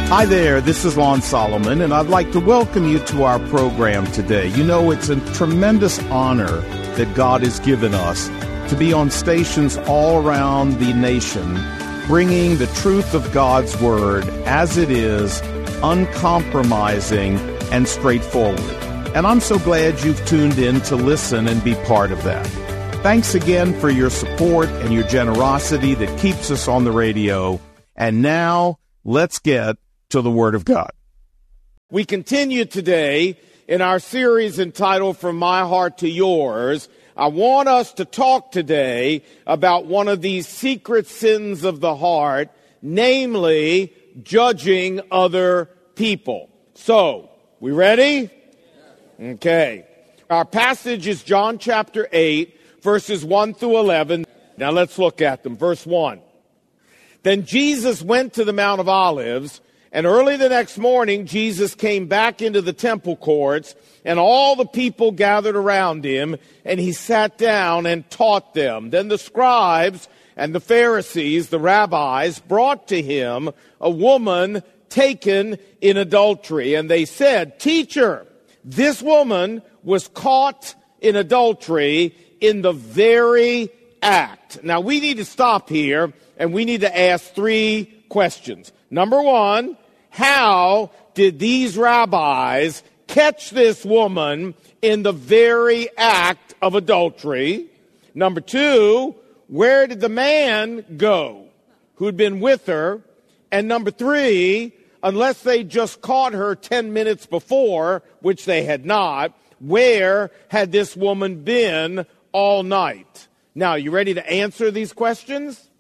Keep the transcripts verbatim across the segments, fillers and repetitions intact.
Hi there, this is Lon Solomon, and I'd like to welcome you to our program today. You know, it's a tremendous honor that God has given us to be on stations all around the nation, bringing the truth of God's Word as it is, uncompromising and straightforward. And I'm so glad you've tuned in to listen and be part of that. Thanks again for your support and your generosity that keeps us on the radio. And now, let's get to the Word of God. We continue today in our series entitled From My Heart to Yours. I want us to talk today about one of these secret sins of the heart, namely judging other people. So, we ready? Okay. Our passage is John chapter eight, verses one through eleven. Now let's look at them. Verse one. Then Jesus went to the Mount of Olives, and early the next morning, Jesus came back into the temple courts, and all the people gathered around him, and he sat down and taught them. Then the scribes and the Pharisees, the rabbis, brought to him a woman taken in adultery. And they said, "Teacher, this woman was caught in adultery in the very act." Now, we need to stop here, and we need to ask three questions. Number one, how did these rabbis catch this woman in the very act of adultery? Number two, where did the man go who'd been with her? And number three, unless they just caught her ten minutes before, which they had not, where had this woman been all night? Now, you ready to answer these questions?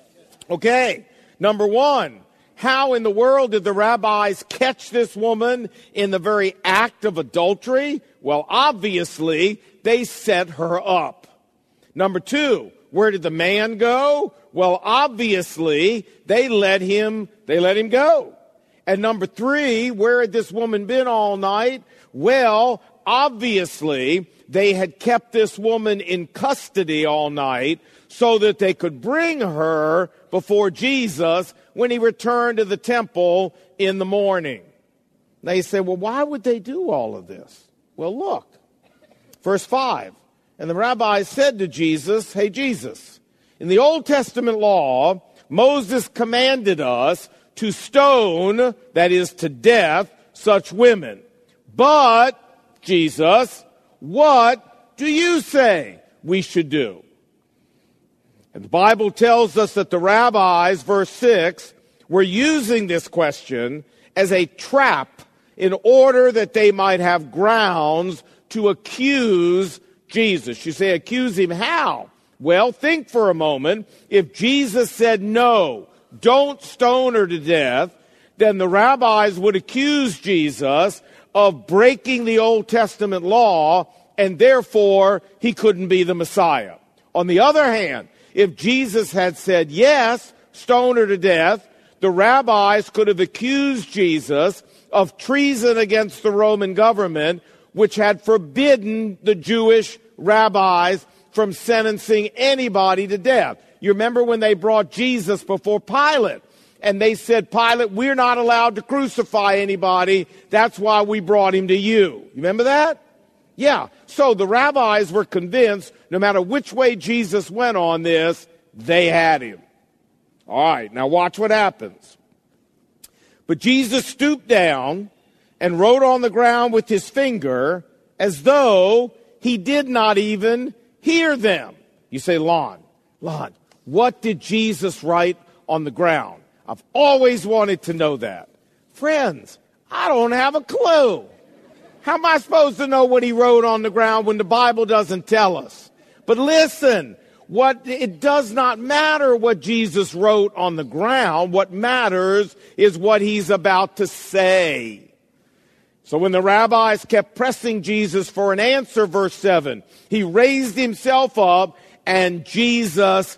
Okay, number one. How in the world did the rabbis catch this woman in the very act of adultery? Well, obviously, they set her up. Number two, where did the man go? Well, obviously, they let him, they let him go. And number three, where had this woman been all night? Well, obviously, they had kept this woman in custody all night so that they could bring her before Jesus when he returned to the temple in the morning. Now you say, well, why would they do all of this? Well, look, verse five. And the rabbis said to Jesus, "Hey, Jesus, in the Old Testament law, Moses commanded us to stone, that is to death, such women. But, Jesus, what do you say we should do?" And the Bible tells us that the rabbis, verse six, were using this question as a trap in order that they might have grounds to accuse Jesus. You say, accuse him how? Well, think for a moment. If Jesus said, no, don't stone her to death, then the rabbis would accuse Jesus of breaking the Old Testament law, and therefore he couldn't be the Messiah. On the other hand, if Jesus had said, yes, stone her to death, the rabbis could have accused Jesus of treason against the Roman government, which had forbidden the Jewish rabbis from sentencing anybody to death. You remember when they brought Jesus before Pilate, and they said, Pilate, we're not allowed to crucify anybody. That's why we brought him to you. You remember that? Yeah. So the rabbis were convinced no matter which way Jesus went on this, they had him. All right, now watch what happens. But Jesus stooped down and wrote on the ground with his finger as though he did not even hear them. You say, Lon, Lon, what did Jesus write on the ground? I've always wanted to know that. Friends, I don't have a clue. How am I supposed to know what he wrote on the ground when the Bible doesn't tell us? But listen, what it does not matter what Jesus wrote on the ground. What matters is what he's about to say. So when the rabbis kept pressing Jesus for an answer, verse seven, he raised himself up and Jesus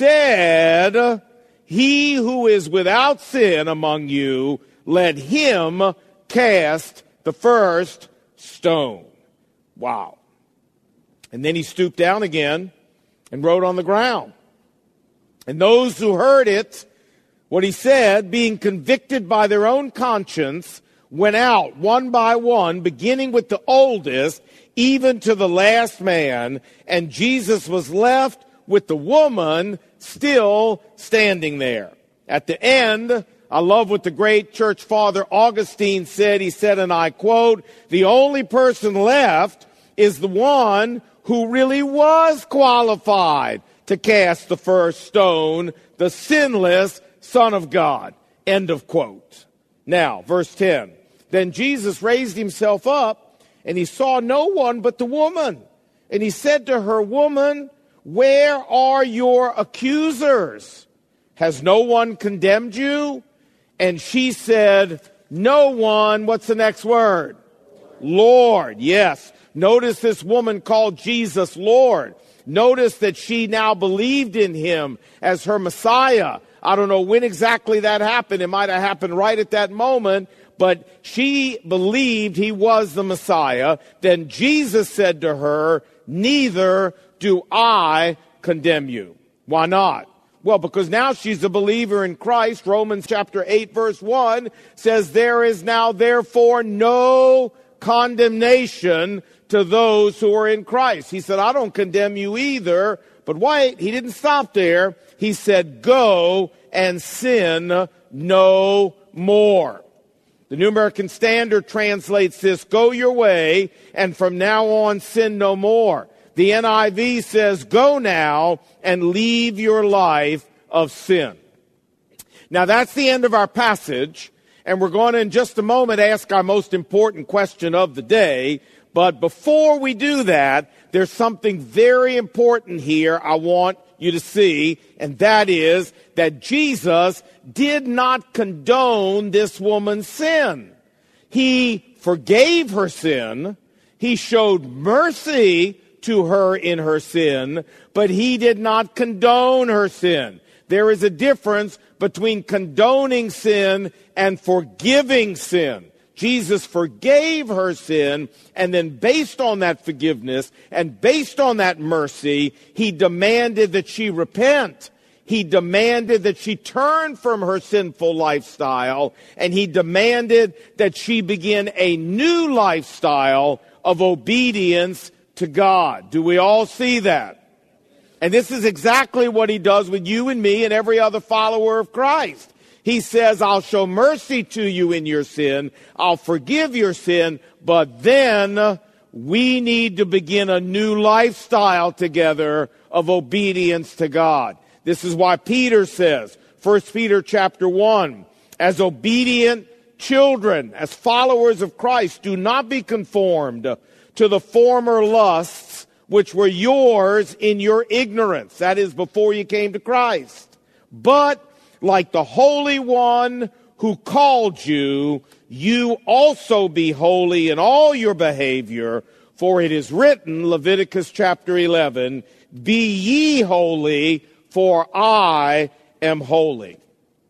said, he who is without sin among you, let him cast the first stone. Wow. And then he stooped down again and wrote on the ground. And those who heard it What he said, being convicted by their own conscience, went out one by one, beginning with the oldest, even to the last man, and Jesus was left with the woman still standing there. At the end, I love what the great church father Augustine said. He said, and I quote, "The only person left is the one who really was qualified to cast the first stone, the sinless Son of God." End of quote. Now, verse ten. Then Jesus raised himself up, and he saw no one but the woman. And he said to her, "Woman, where are your accusers? Has no one condemned you?" And she said, "No one." What's the next word? Lord. Yes. Notice this woman called Jesus Lord. Notice that she now believed in him as her Messiah. I don't know when exactly that happened. It might have happened right at that moment. But she believed he was the Messiah. Then Jesus said to her, "Neither do I condemn you." Why not? Well, because now she's a believer in Christ. Romans chapter eight, verse one says, "There is now therefore no condemnation to those who are in Christ." He said, "I don't condemn you either." But wait, he didn't stop there. He said, "Go and sin no more." The New American Standard translates this, "Go your way, and from now on sin no more." The N I V says, "Go now and leave your life of sin." Now that's the end of our passage, and we're going to in just a moment ask our most important question of the day. But before we do that, there's something very important here I want you to see, and that is that Jesus did not condone this woman's sin. He forgave her sin. He showed mercy to her in her sin, but he did not condone her sin. There is a difference between condoning sin and forgiving sin. Jesus forgave her sin, and then based on that forgiveness and based on that mercy, he demanded that she repent. He demanded that she turn from her sinful lifestyle, and he demanded that she begin a new lifestyle of obedience to God. Do we all see that? And this is exactly what he does with you and me and every other follower of Christ. He says, "I'll show mercy to you in your sin. I'll forgive your sin, but then we need to begin a new lifestyle together of obedience to God." This is why Peter says, First Peter chapter one, "As obedient children, as followers of Christ, do not be conformed to the former lusts which were yours in your ignorance." That is, before you came to Christ. "But like the Holy One who called you, you also be holy in all your behavior, for it is written," Leviticus chapter eleven, "Be ye holy, for I am holy."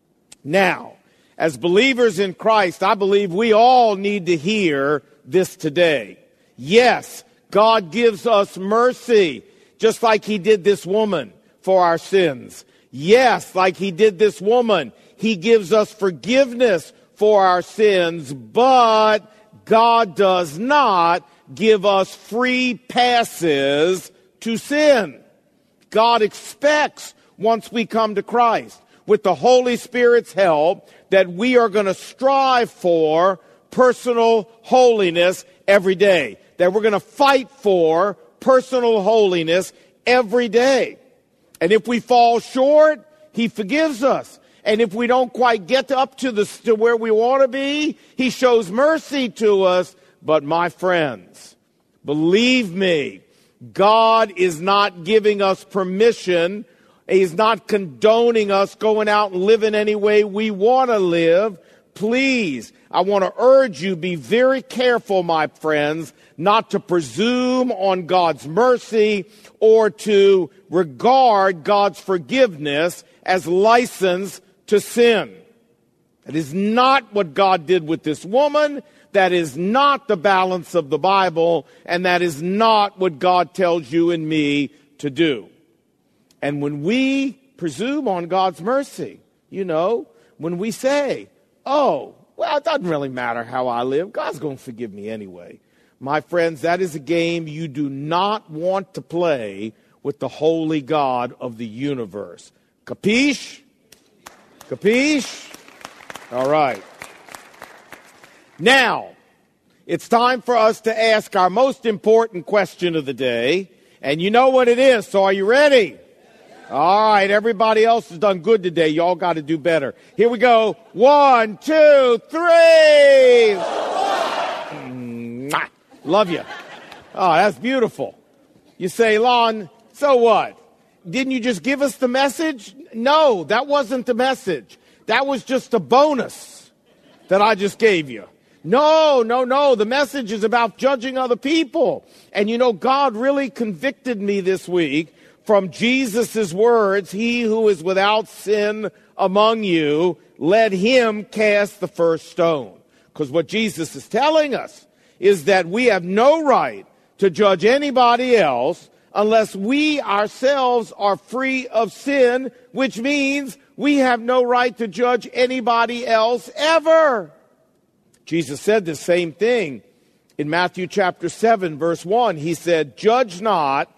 Now, as believers in Christ, I believe we all need to hear this today. Yes, God gives us mercy, just like he did this woman for our sins. Yes, like he did this woman, he gives us forgiveness for our sins, but God does not give us free passes to sin. God expects, once we come to Christ, with the Holy Spirit's help, that we are going to strive for personal holiness every day. That we're going to fight for personal holiness every day. And if we fall short, he forgives us. And if we don't quite get up to, the, to where we want to be, he shows mercy to us. But my friends, believe me, God is not giving us permission. He's not condoning us going out and living any way we want to live. Please, I want to urge you, be very careful, my friends, not to presume on God's mercy or to regard God's forgiveness as license to sin. That is not what God did with this woman. That is not the balance of the Bible, and that is not what God tells you and me to do. And when we presume on God's mercy, you know, when we say, oh, well, it doesn't really matter how I live. God's going to forgive me anyway. My friends, that is a game you do not want to play with the holy God of the universe. Capiche? Capiche? All right. Now, it's time for us to ask our most important question of the day. And you know what it is, so are you ready? All right, everybody else has done good today. Y'all got to do better. Here we go. One, two, three. Mwah. Love you. Oh, that's beautiful. You say, Lon, so what? Didn't you just give us the message? No, that wasn't the message. That was just a bonus that I just gave you. No, no, no. The message is about judging other people. And you know, God really convicted me this week from Jesus' words, he who is without sin among you, let him cast the first stone. Because what Jesus is telling us is that we have no right to judge anybody else unless we ourselves are free of sin, which means we have no right to judge anybody else ever. Jesus said the same thing in Matthew chapter seven, verse one. He said, judge not,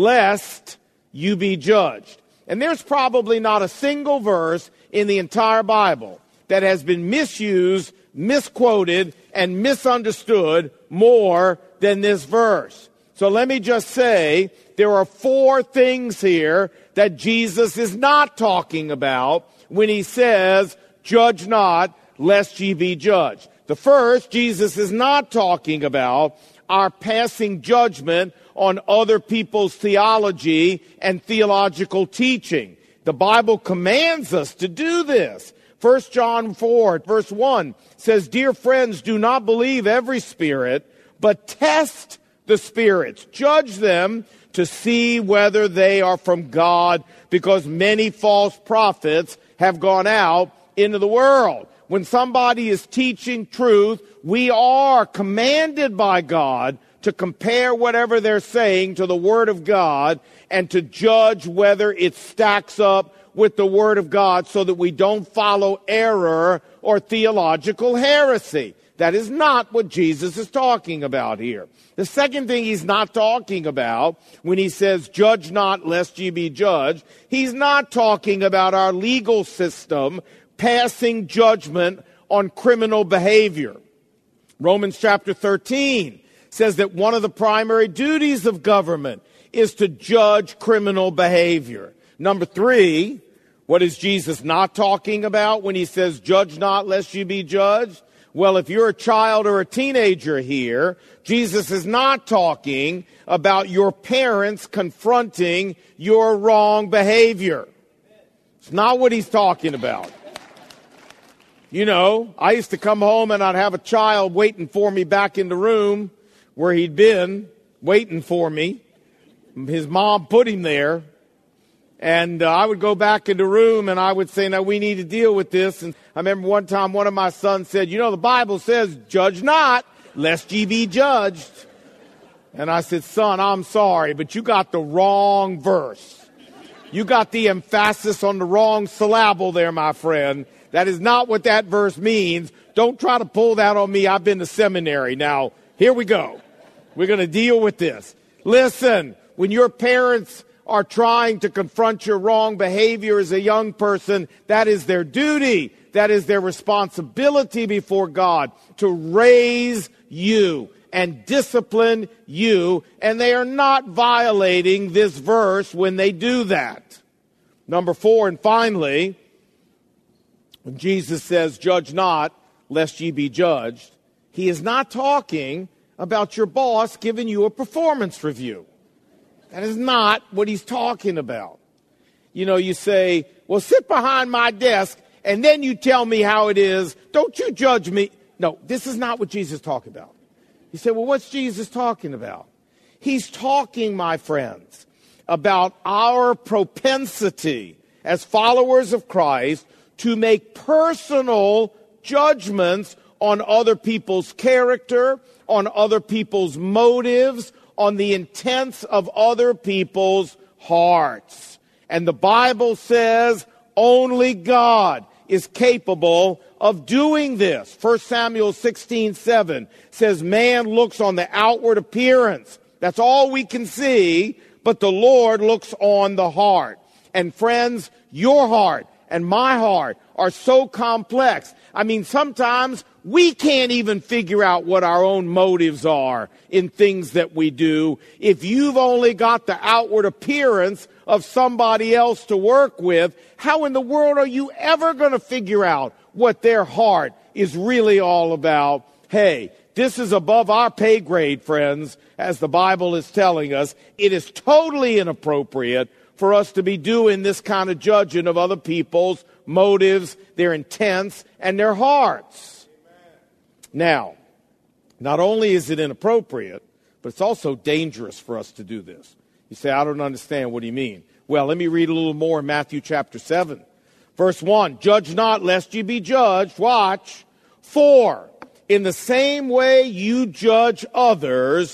lest you be judged. And there's probably not a single verse in the entire Bible that has been misused, misquoted, and misunderstood more than this verse. So let me just say, there are four things here that Jesus is not talking about when he says, judge not, lest ye be judged. The first, Jesus is not talking about our passing judgment on other people's theology and theological teaching. The Bible commands us to do this. First John four, verse one says, dear friends, do not believe every spirit, but test the spirits. Judge them to see whether they are from God, because many false prophets have gone out into the world. When somebody is teaching truth, we are commanded by God to compare whatever they're saying to the Word of God and to judge whether it stacks up with the Word of God so that we don't follow error or theological heresy. That is not what Jesus is talking about here. The second thing he's not talking about when he says, judge not lest ye be judged, he's not talking about our legal system passing judgment on criminal behavior. Romans chapter thirteen says that one of the primary duties of government is to judge criminal behavior. Number three, what is Jesus not talking about when he says, judge not lest you be judged? Well, if you're a child or a teenager here, Jesus is not talking about your parents confronting your wrong behavior. It's not what he's talking about. You know, I used to come home and I'd have a child waiting for me back in the room where he'd been waiting for me. His mom put him there. And uh, I would go back in the room and I would say, now we need to deal with this. And I remember one time one of my sons said, you know, the Bible says, judge not, lest ye be judged. And I said, son, I'm sorry, but you got the wrong verse. You got the emphasis on the wrong syllable there, my friend. That is not what that verse means. Don't try to pull that on me. I've been to seminary. Now, here we go. We're going to deal with this. Listen, when your parents are trying to confront your wrong behavior as a young person, that is their duty. That is their responsibility before God to raise you and discipline you. And they are not violating this verse when they do that. Number four, and finally, when Jesus says, judge not, lest ye be judged, he is not talking about your boss giving you a performance review. That is not what he's talking about. You know, you say, well, sit behind my desk, and then you tell me how it is. Don't you judge me. No, this is not what Jesus is talking about. You say, well, what's Jesus talking about? He's talking, my friends, about our propensity as followers of Christ to make personal judgments on other people's character, on other people's motives, on the intents of other people's hearts. And the Bible says only God is capable of doing this. First Samuel sixteen seven says, man looks on the outward appearance. That's all we can see, but the Lord looks on the heart. And friends, your heart and my heart are so complex. I mean, sometimes we can't even figure out what our own motives are in things that we do. If you've only got the outward appearance of somebody else to work with, how in the world are you ever going to figure out what their heart is really all about? Hey, this is above our pay grade, friends, as the Bible is telling us. It is totally inappropriate for us to be doing this kind of judging of other people's motives, their intents, and their hearts. Amen. Now, not only is it inappropriate, but it's also dangerous for us to do this. You say, I don't understand. What do you mean? Well, let me read a little more in Matthew chapter seven. Verse one, judge not lest ye be judged. Watch. For in the same way you judge others,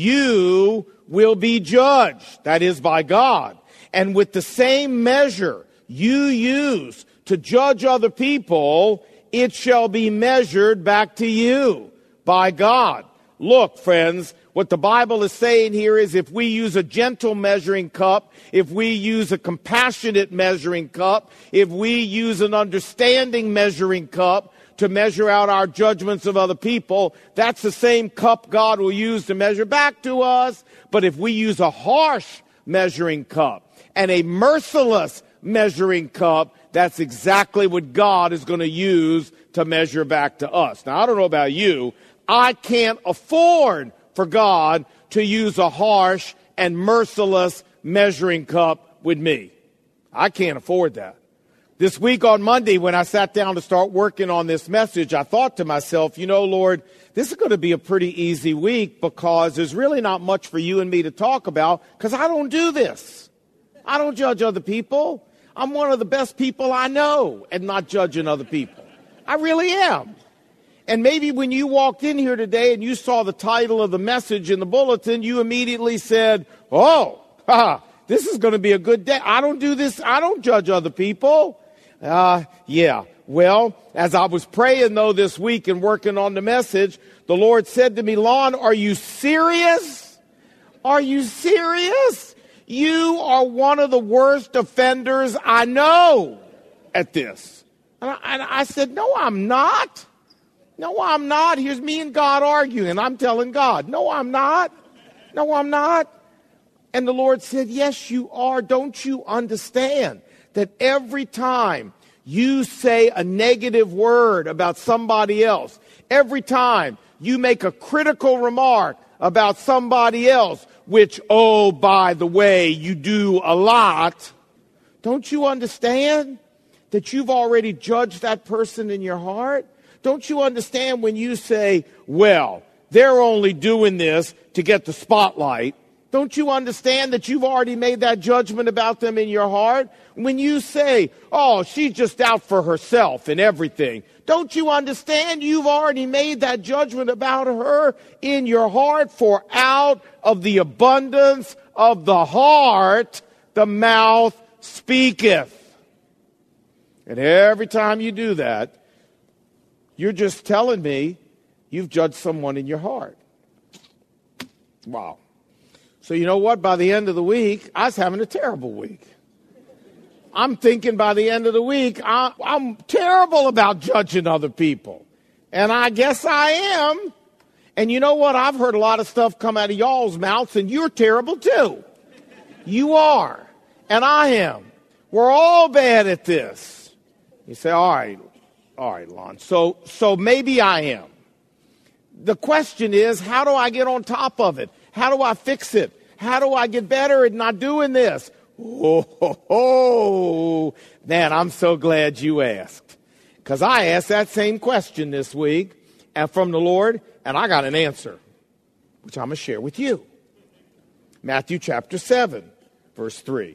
you will be judged. That is by God. And with the same measure you use to judge other people, it shall be measured back to you by God. Look, friends, what the Bible is saying here is if we use a gentle measuring cup, if we use a compassionate measuring cup, if we use an understanding measuring cup to measure out our judgments of other people, that's the same cup God will use to measure back to us. But if we use a harsh measuring cup and a merciless measuring cup, that's exactly what God is going to use to measure back to us. Now, I don't know about you. I can't afford for God to use a harsh and merciless measuring cup with me. I can't afford that. This week on Monday, when I sat down to start working on this message, I thought to myself, you know, Lord, this is going to be a pretty easy week because there's really not much for you and me to talk about because I don't do this. I don't judge other people. I'm one of the best people I know at not judging other people. I really am. And maybe when you walked in here today and you saw the title of the message in the bulletin, you immediately said, oh, haha, this is going to be a good day. I don't do this. I don't judge other people. Uh, yeah. Well, as I was praying, though, this week and working on the message, the Lord said to me, Lon, are you serious? Are you serious? You are one of the worst offenders I know at this. And I, and I said, no, I'm not. No, I'm not. Here's me and God arguing. And I'm telling God, no, I'm not. No, I'm not. And the Lord said, yes, you are. Don't you understand that every time you say a negative word about somebody else, every time you make a critical remark about somebody else, which, oh, by the way, you do a lot, don't you understand that you've already judged that person in your heart? Don't you understand when you say, well, they're only doing this to get the spotlight? Don't you understand that you've already made that judgment about them in your heart? When you say, oh, she's just out for herself and everything, don't you understand you've already made that judgment about her in your heart? For out of the abundance of the heart, the mouth speaketh. And every time you do that, you're just telling me you've judged someone in your heart. Wow. So you know what? By the end of the week, I was having a terrible week. I'm thinking by the end of the week, I, I'm terrible about judging other people. And I guess I am. And you know what? I've heard a lot of stuff come out of y'all's mouths, and you're terrible too. You are. And I am. We're all bad at this. You say, all right. All right, Lon. So, so maybe I am. The question is, how do I get on top of it? How do I fix it? How do I get better at not doing this? Oh, ho, ho. Man, I'm so glad you asked. Because I asked that same question this week and from the Lord, and I got an answer, which I'm going to share with you. Matthew chapter seven, verse three.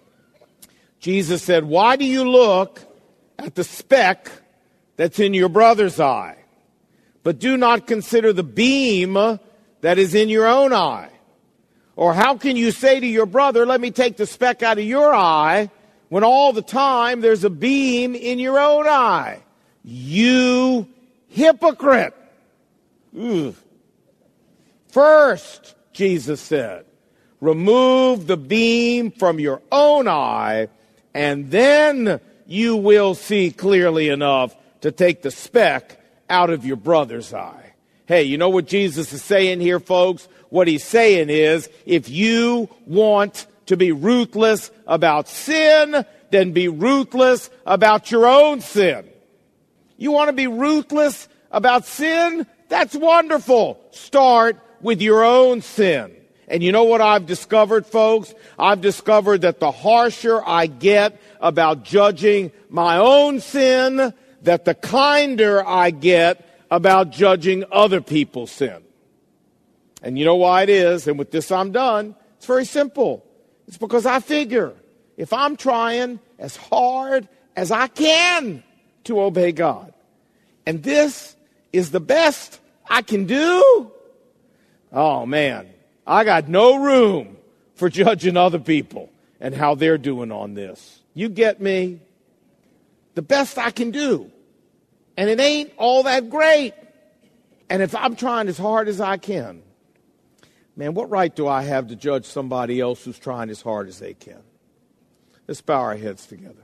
Jesus said, why do you look at the speck that's in your brother's eye, but do not consider the beam that is in your own eye? Or how can you say to your brother, let me take the speck out of your eye, when all the time there's a beam in your own eye? You hypocrite. Ugh. First, Jesus said, remove the beam from your own eye, and then you will see clearly enough to take the speck out of your brother's eye. Hey, you know what Jesus is saying here, folks? What he's saying is, if you want to be ruthless about sin, then be ruthless about your own sin. You want to be ruthless about sin? That's wonderful. Start with your own sin. And you know what I've discovered, folks? I've discovered that the harsher I get about judging my own sin, that the kinder I get about judging other people's sin. And you know why it is? And with this I'm done. It's very simple. It's because I figure if I'm trying as hard as I can to obey God, and this is the best I can do, oh man, I got no room for judging other people and how they're doing on this. You get me? The best I can do. And it ain't all that great. And if I'm trying as hard as I can, man, what right do I have to judge somebody else who's trying as hard as they can? Let's bow our heads together.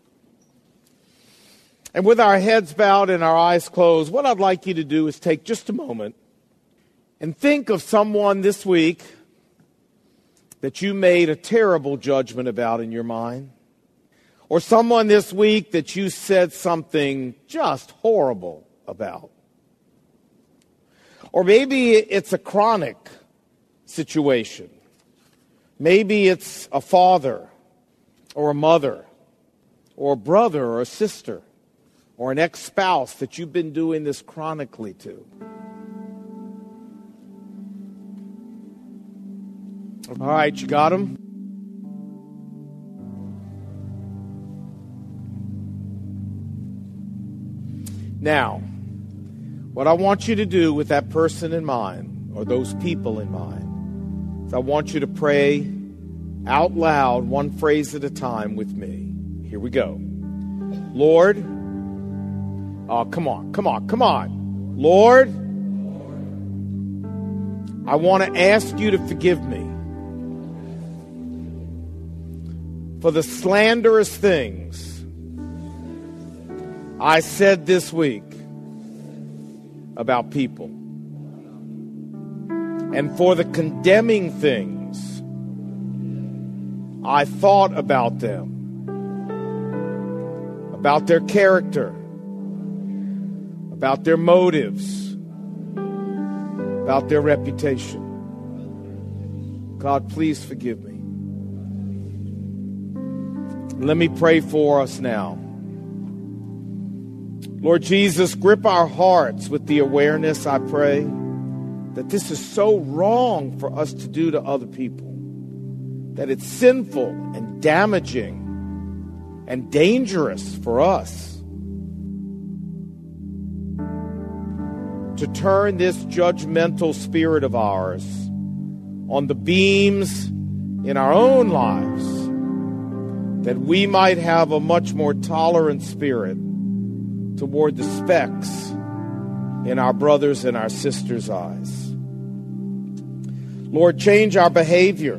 And with our heads bowed and our eyes closed, what I'd like you to do is take just a moment and think of someone this week that you made a terrible judgment about in your mind. Or someone this week that you said something just horrible about. Or maybe it's a chronic situation. Maybe it's a father or a mother or a brother or a sister or an ex-spouse that you've been doing this chronically to. All right, you got them? Now, what I want you to do with that person in mind, or those people in mind, is I want you to pray out loud, one phrase at a time with me. Here we go. Lord, oh, come on, come on, come on. Lord, I want to ask you to forgive me for the slanderous things I said this week about people, and for the condemning things I thought about them, about their character, about their motives, about their reputation. God, please forgive me. Let me pray for us now. Lord Jesus, grip our hearts with the awareness, I pray, that this is so wrong for us to do to other people, that it's sinful and damaging and dangerous for us to turn this judgmental spirit of ours on the beams in our own lives, that we might have a much more tolerant spirit toward the specks in our brothers and our sisters' eyes. Lord, change our behavior.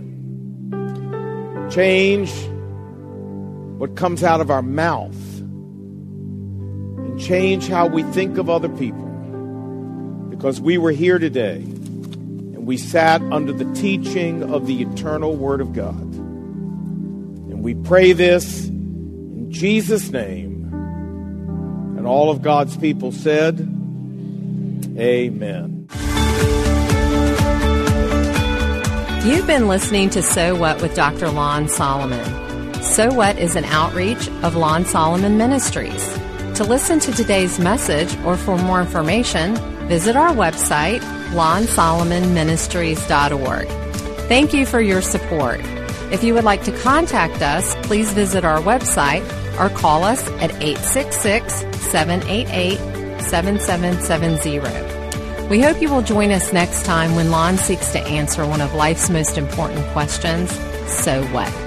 Change what comes out of our mouth. And change how we think of other people. Because we were here today and we sat under the teaching of the eternal Word of God. And we pray this in Jesus' name. And all of God's people said, amen. You've been listening to So What with Doctor Lon Solomon. So What is an outreach of Lon Solomon Ministries. To listen to today's message or for more information, visit our website, lon solomon ministries dot org. Thank you for your support. If you would like to contact us, please visit our website or call us at eight six six, seven eight eight, seven seven seven zero. We hope you will join us next time when Lon seeks to answer one of life's most important questions, so what?